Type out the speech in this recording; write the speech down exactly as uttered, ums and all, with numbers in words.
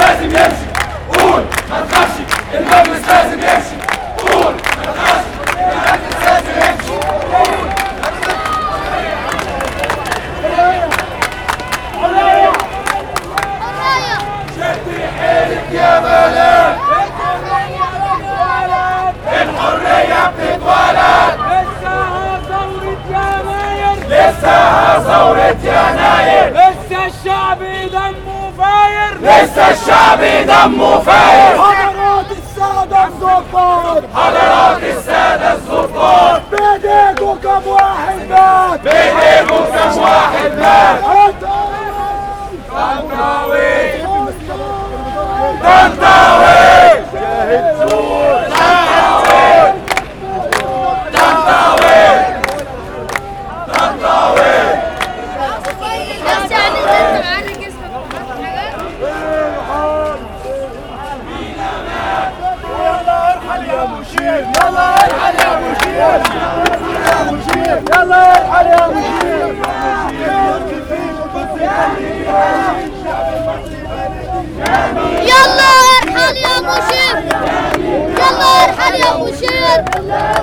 لازم يمشي. قول ما تخافش المجلس لازم يمشي. قول ما تخافش المجلس لازم يمشي. قول شدي حيلك يا بلد. الحرية بتتولد. لسه ثورة يناير. لسه الشعب دمه فاير. لسه الشعب دمه فاير. حضرات السادة الضباط. حضرات السادة الضباط. بإيديكوا كم واحد مات. بإيديكوا كم واحد مات. طنطاوي طنطاوي طنطاوي طنطاوي طنطاوي. بس يعني انت معانا جسمك يلا ارحل يا مشير. يلا ارحل يا مشير. يلا ارحل يا مشير. يلا ارحل يا مشير. يلا ارحل يا مشير.